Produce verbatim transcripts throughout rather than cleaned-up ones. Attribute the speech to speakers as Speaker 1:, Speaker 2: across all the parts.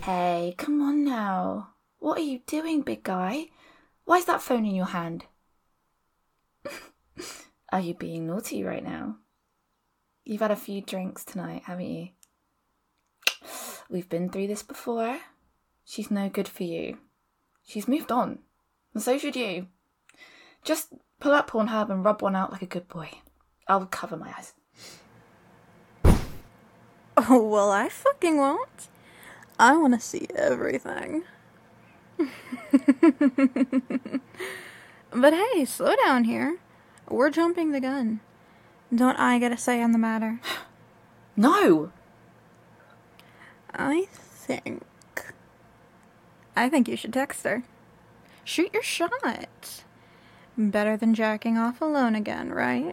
Speaker 1: Hey, come on now. What are you doing, big guy? Why's that phone in your hand? Are you being naughty right now? You've had a few drinks tonight, haven't you? We've been through this before. She's no good for you. She's moved on. And so should you. Just pull up Pornhub and rub one out like a good boy. I'll cover my eyes.
Speaker 2: Oh, well, I fucking won't. I want to see everything. But hey, slow down here. We're jumping the gun. Don't I get a say on the matter?
Speaker 1: No!
Speaker 2: I think... I think you should text her. Shoot your shot. Better than jacking off alone again, right?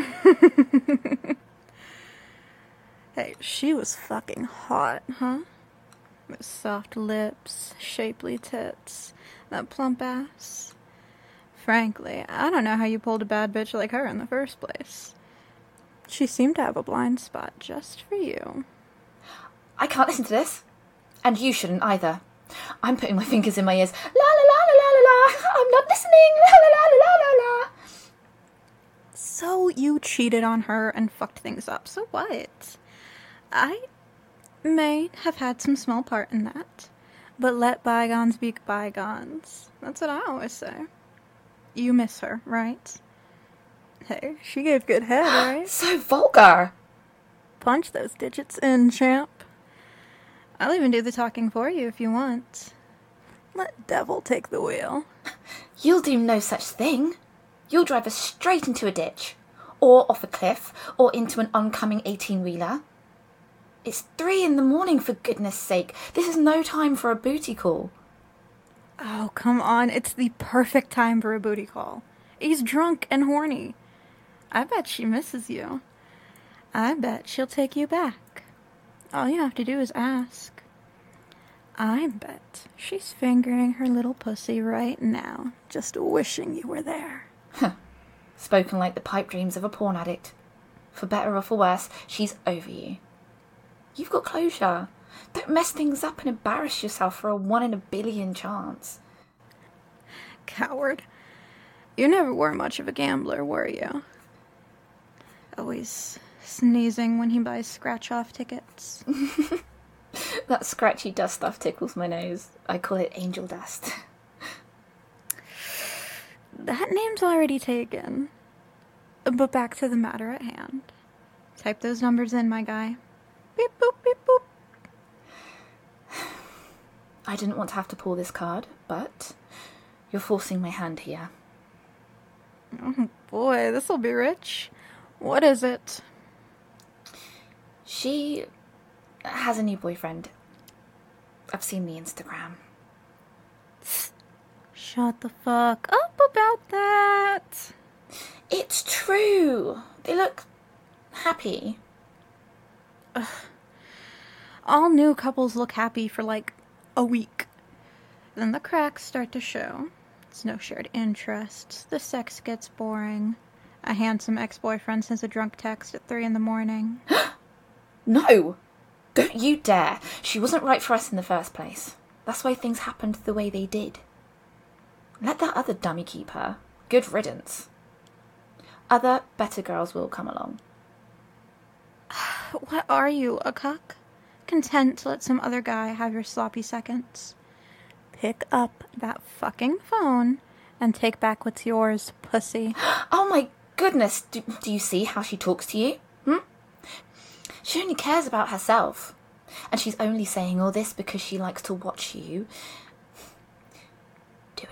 Speaker 2: Hey, she was fucking hot, huh? With soft lips, shapely tits, that plump ass. Frankly, I don't know how you pulled a bad bitch like her in the first place. She seemed to have a blind spot just for you.
Speaker 1: I can't listen to this. And you shouldn't either. I'm putting my fingers in my ears. La la la la la la la. I'm not listening. La la la la la la.
Speaker 2: So you cheated on her and fucked things up. So what? I may have had some small part in that. But let bygones be bygones. That's what I always say. You miss her, right? Hey, she gave good head, right?
Speaker 1: So vulgar.
Speaker 2: Punch those digits in, champ. I'll even do the talking for you if you want. Let devil take the wheel.
Speaker 1: You'll do no such thing. You'll drive us straight into a ditch, or off a cliff, or into an oncoming eighteen-wheeler. It's three in the morning, for goodness sake. This is no time for a booty call.
Speaker 2: Oh, come on. It's the perfect time for a booty call. He's drunk and horny. I bet she misses you. I bet she'll take you back. All you have to do is ask. I bet she's fingering her little pussy right now, just wishing you were there.
Speaker 1: Spoken like the pipe dreams of a porn addict. For better or for worse, she's over you. You've got closure. Don't mess things up and embarrass yourself for a one in a billion chance.
Speaker 2: Coward. You never were much of a gambler, were you? Always sneezing when he buys scratch-off tickets.
Speaker 1: That scratchy dust stuff tickles my nose. I call it angel dust.
Speaker 2: That name's already taken. But back to the matter at hand. Type those numbers in, my guy. Beep boop, beep boop.
Speaker 1: I didn't want to have to pull this card, but you're forcing my hand here.
Speaker 2: Oh boy, this'll be rich. What is it?
Speaker 1: She has a new boyfriend. I've seen the Instagram.
Speaker 2: Shut the fuck up about that.
Speaker 1: It's true. They look happy.
Speaker 2: Ugh. All new couples look happy for like a week. Then the cracks start to show. It's no shared interests. The sex gets boring. A handsome ex-boyfriend sends a drunk text at three in the morning.
Speaker 1: No! Don't you dare. She wasn't right for us in the first place. That's why things happened the way they did. Let that other dummy keep her. Good riddance. Other, better girls will come along.
Speaker 2: What are you, a cuck? Content to let some other guy have your sloppy seconds? Pick up that fucking phone and take back what's yours, pussy.
Speaker 1: Oh my goodness, do, do you see how she talks to you? Hmm? She only cares about herself. And she's only saying all this because she likes to watch you. Do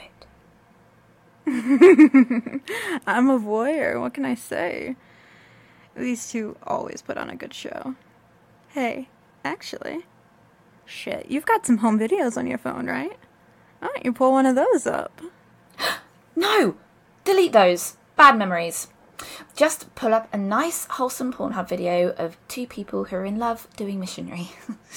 Speaker 1: it.
Speaker 2: I'm a voyeur, what can I say? These two always put on a good show. Hey, actually, shit, you've got some home videos on your phone, right? Why don't you pull one of those up?
Speaker 1: No! Delete those. Bad memories. Just pull up a nice, wholesome Pornhub video of two people who are in love doing missionary.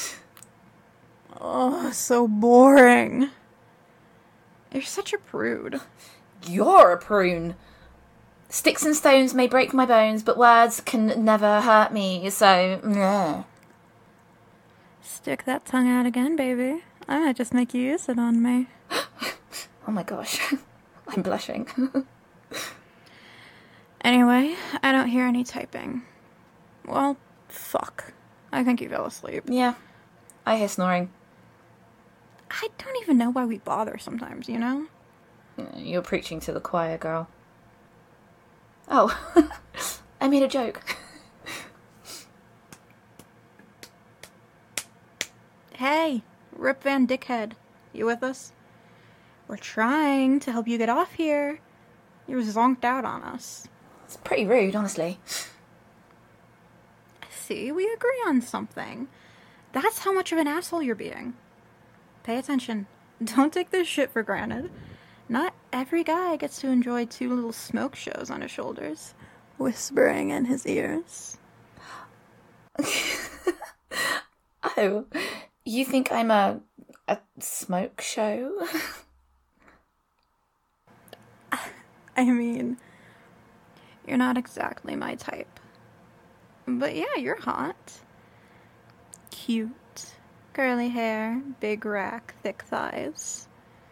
Speaker 2: Oh, so boring. You're such a prude.
Speaker 1: You're a prune. Sticks and stones may break my bones, but words can never hurt me, so... Meh.
Speaker 2: Stick that tongue out again, baby. I might just make you use it on me.
Speaker 1: Oh my gosh. I'm blushing.
Speaker 2: Anyway, I don't hear any typing. Well, fuck. I think you fell asleep.
Speaker 1: Yeah, I hear snoring.
Speaker 2: I don't even know why we bother sometimes, you know?
Speaker 1: You're preaching to the choir, girl. Oh, I made a joke.
Speaker 2: Hey, Rip Van Dickhead, you with us? We're trying to help you get off here. You zonked out on us.
Speaker 1: It's pretty rude, honestly.
Speaker 2: See, we agree on something. That's how much of an asshole you're being. Pay attention. Don't take this shit for granted. Not every guy gets to enjoy two little smoke shows on his shoulders, whispering in his ears.
Speaker 1: Oh, you think I'm a a smoke show?
Speaker 2: I mean, you're not exactly my type. But yeah, you're hot. Cute. Curly hair, big rack, thick thighs.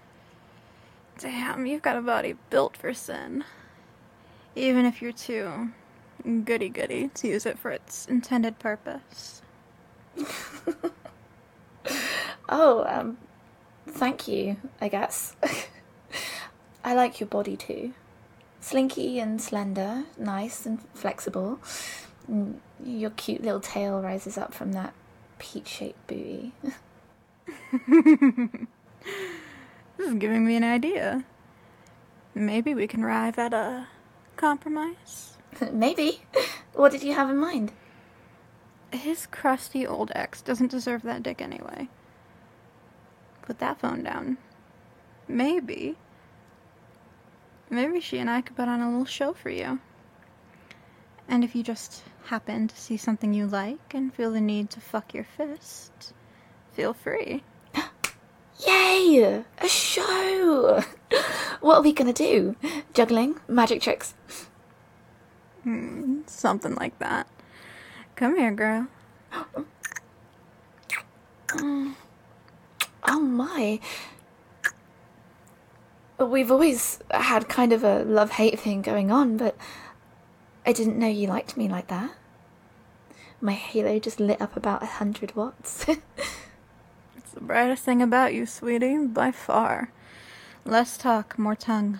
Speaker 2: Damn, you've got a body built for sin. Even if you're too goody-goody to use it for its intended purpose.
Speaker 1: Oh, um, thank you, I guess. I like your body too. Slinky and slender, nice and flexible. And your cute little tail rises up from that peach-shaped booty.
Speaker 2: This is giving me an idea. Maybe we can arrive at a compromise?
Speaker 1: Maybe. What did you have in mind?
Speaker 2: His crusty old ex doesn't deserve that dick anyway. Put that phone down. Maybe. Maybe she and I could put on a little show for you. And if you just happen to see something you like and feel the need to fuck your fist, feel free.
Speaker 1: Yay! A show! What are we gonna do? Juggling? Magic tricks?
Speaker 2: Hmm, something like that. Come here, girl.
Speaker 1: Mm. Oh my. We've always had kind of a love-hate thing going on, but I didn't know you liked me like that. My halo just lit up about a hundred watts.
Speaker 2: It's the brightest thing about you, sweetie, by far. Less talk, more tongue.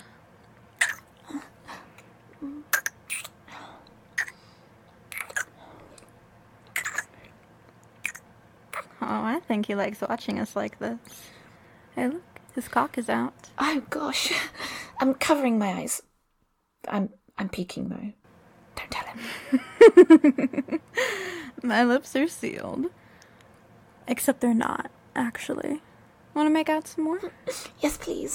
Speaker 2: Oh, I think he likes watching us like this. Hey, look, his cock is out.
Speaker 1: Oh gosh, I'm covering my eyes. I'm I'm peeking though. Don't tell him.
Speaker 2: My lips are sealed. Except they're not, actually. Want to make out some more?
Speaker 1: Yes, please.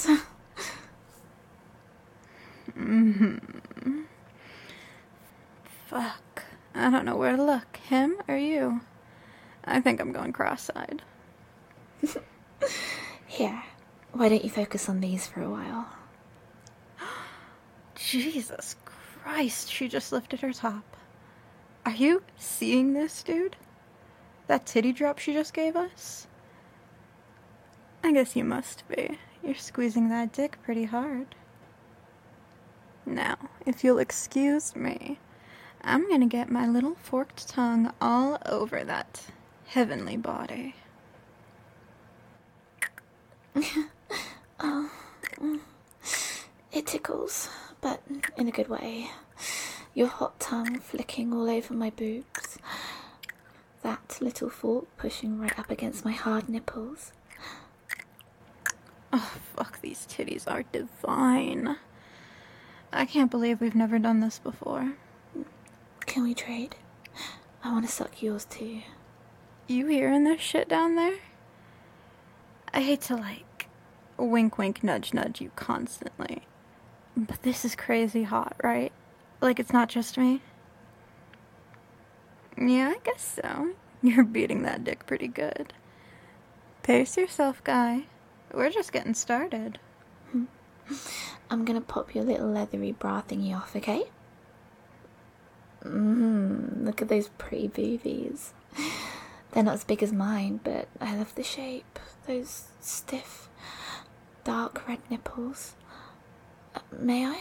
Speaker 2: Mm-hmm. Fuck. I don't know where to look. Him or you? I think I'm going cross-eyed.
Speaker 1: Here, why don't you focus on these for a while?
Speaker 2: Jesus Christ, she just lifted her top. Are you seeing this, dude? That titty drop she just gave us? I guess you must be. You're squeezing that dick pretty hard. Now, if you'll excuse me, I'm gonna get my little forked tongue all over that heavenly body.
Speaker 1: Oh, it tickles, but in a good way. Your hot tongue flicking all over my boobs. That little fork pushing right up against my hard nipples.
Speaker 2: Oh, fuck, these titties are divine. I can't believe we've never done this before.
Speaker 1: Can we trade? I want to suck yours too.
Speaker 2: You hearing this shit down there? I hate to, like, wink wink nudge nudge you constantly. But this is crazy hot, right? Like, it's not just me? Yeah, I guess so. You're beating that dick pretty good. Pace yourself, guy. We're just getting started.
Speaker 1: I'm gonna pop your little leathery bra thingy off, okay? Mmm, look at those pretty boobies. They're not as big as mine, but I love the shape. Those stiff, dark red nipples. Uh, may I?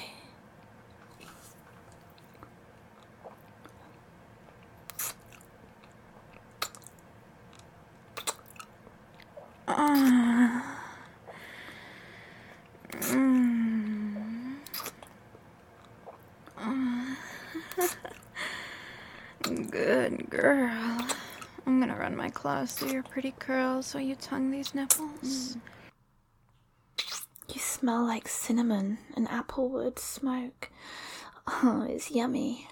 Speaker 2: Uh, mm, uh, Good girl. I'm gonna run my claws through your pretty curls while you tongue these nipples.
Speaker 1: You smell like cinnamon and applewood smoke. Oh, it's yummy.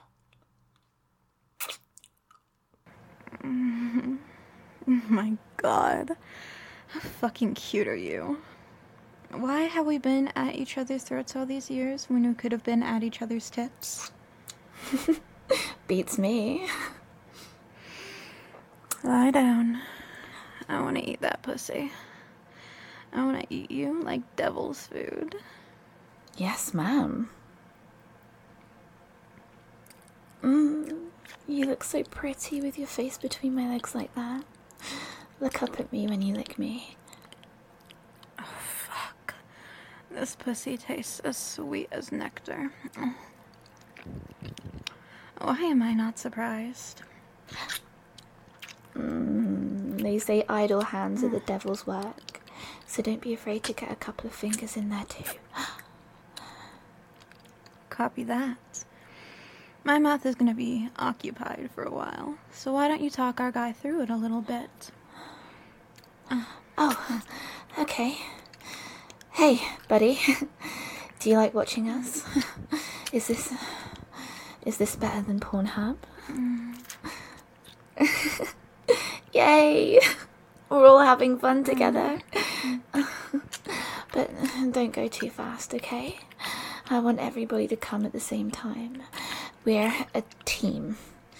Speaker 2: Mm. My god. How fucking cute are you? Why have we been at each other's throats all these years when we could have been at each other's tits?
Speaker 1: Beats me.
Speaker 2: Lie down. I want to eat that pussy. I want to eat you like devil's food.
Speaker 1: Yes, ma'am. Mm, you look so pretty with your face between my legs like that. Look up at me when you lick me.
Speaker 2: Oh, fuck. This pussy tastes as sweet as nectar. Why am I not surprised?
Speaker 1: Mm, they say idle hands are the devil's work, so don't be afraid to get a couple of fingers in there too.
Speaker 2: Copy that. My mouth is gonna be occupied for a while, so why don't you talk our guy through it a little bit?
Speaker 1: Oh, okay. Hey, buddy. Do you like watching us? Is this... Is this better than Pornhub? Mm. Yay! We're all having fun together. But don't go too fast, okay? I want everybody to come at the same time. We're a team.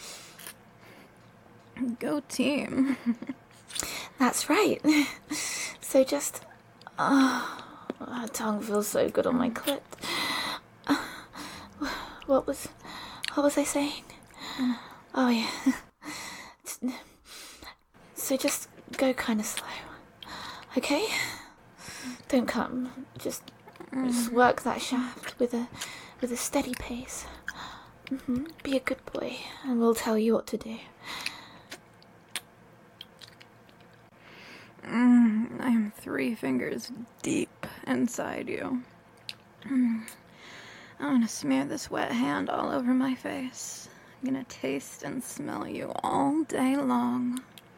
Speaker 2: Go team.
Speaker 1: That's right. So just... Oh, my tongue feels so good on my clit. What was... What was I saying? Oh, yeah. So just go kind of slow. Okay? Don't come. Just, just work that shaft with a, with a steady pace. Mm-hmm. Be a good boy, and we'll tell you what to do.
Speaker 2: Mm, I am three fingers deep inside you. Mm. I want to smear this wet hand all over my face. I'm gonna taste and smell you all day long.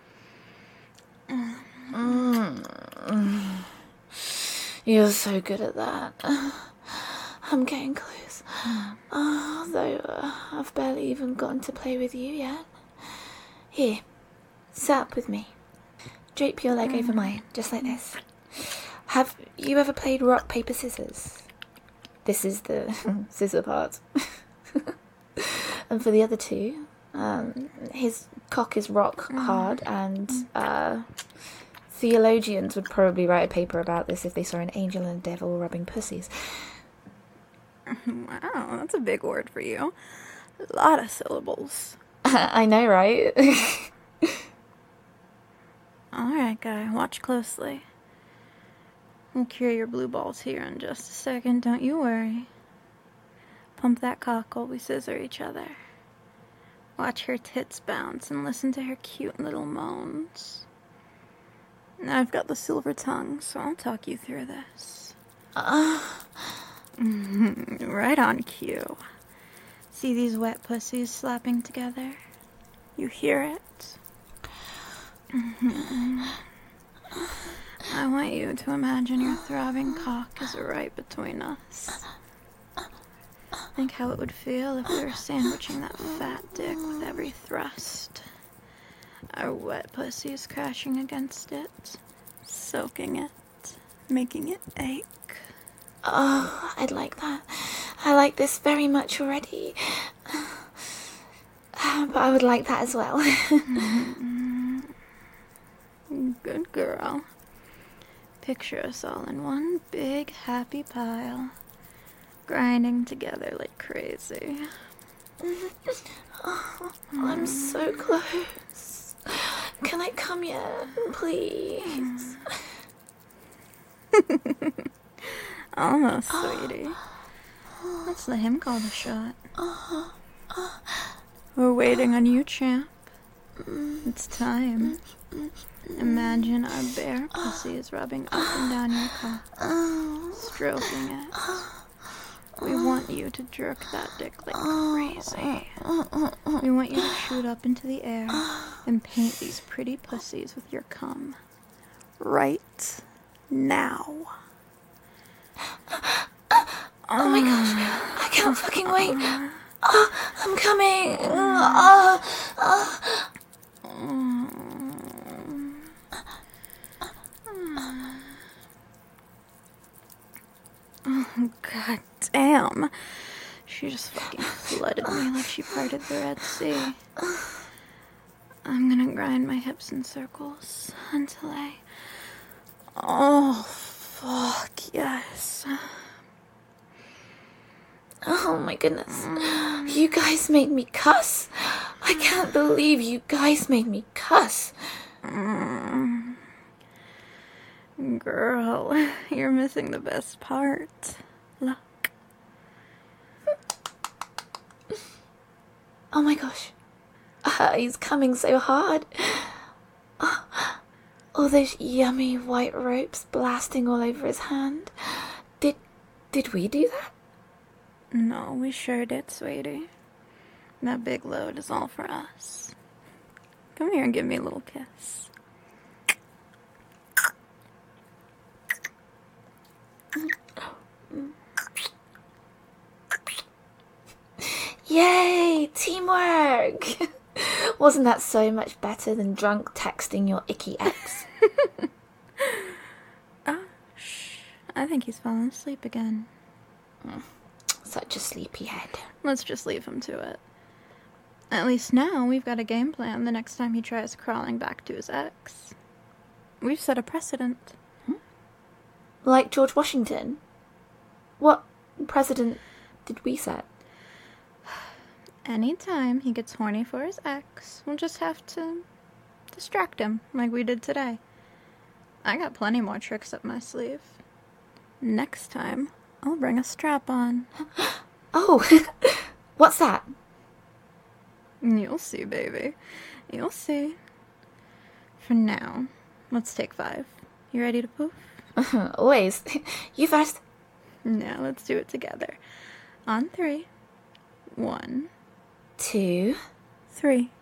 Speaker 1: Mm. You're so good at that. I'm getting close. Oh, though uh, I've barely even gotten to play with you yet. Here, sit up with me. Drape your leg over mine, just like this. Have you ever played rock, paper, scissors? This is the scissor part. And for the other two, um, his cock is rock hard, and uh, theologians would probably write a paper about this if they saw an angel and a devil rubbing pussies.
Speaker 2: Wow, that's a big word for you. A lot of syllables.
Speaker 1: I know, right?
Speaker 2: Alright, guy, watch closely. We'll cure your blue balls here in just a second, don't you worry. Pump that cock while we scissor each other. Watch her tits bounce and listen to her cute little moans. Now I've got the silver tongue, so I'll talk you through this.
Speaker 1: Uh.
Speaker 2: Right on cue. See these wet pussies slapping together? You hear it? I want you to imagine your throbbing cock is right between us. Think how it would feel if we were sandwiching that fat dick with every thrust. Our wet pussies crashing against it, soaking it, making it ache.
Speaker 1: Oh, I'd like that. I like this very much already. But I would like that as well.
Speaker 2: Good girl. Picture us all in one big happy pile, grinding together like crazy.
Speaker 1: Oh, I'm so close. Can I come yet? Please.
Speaker 2: Almost, sweetie. Let's let him call the shot. We're waiting on you, champ. It's time. Imagine our bare pussy is rubbing up and down your cock, stroking it. We want you to jerk that dick like crazy. We want you to shoot up into the air and paint these pretty pussies with your cum. Right now.
Speaker 1: Oh my gosh, I can't fucking wait. Oh, I'm coming. Oh, oh.
Speaker 2: Oh, god damn. She just fucking flooded me like she parted the Red Sea. I'm gonna grind my hips in circles until I... Oh, fuck, yes.
Speaker 1: Oh my goodness. You guys made me cuss. I can't believe you guys made me cuss.
Speaker 2: Mm. Girl, you're missing the best part. Look.
Speaker 1: Oh my gosh. Uh, he's coming so hard. Oh, all those yummy white ropes blasting all over his hand. Did did we do that?
Speaker 2: No, we sure did, sweetie. That big load is all for us. Come here and give me a little kiss.
Speaker 1: Yay! Teamwork! Wasn't that so much better than drunk texting your icky ex?
Speaker 2: Ah, shh. I think he's fallen asleep again.
Speaker 1: Mm, such a sleepy head.
Speaker 2: Let's just leave him to it. At least now we've got a game plan the next time he tries crawling back to his ex. We've set a precedent.
Speaker 1: Hmm? Like George Washington? What precedent did we set?
Speaker 2: Anytime he gets horny for his ex, we'll just have to distract him like we did today. I got plenty more tricks up my sleeve. Next time, I'll bring a strap on.
Speaker 1: Oh, what's that?
Speaker 2: You'll see, baby. You'll see. For now, let's take five. You ready to poof?
Speaker 1: Always. You first.
Speaker 2: Now let's do it together. On three. One.
Speaker 1: Two.
Speaker 2: Three.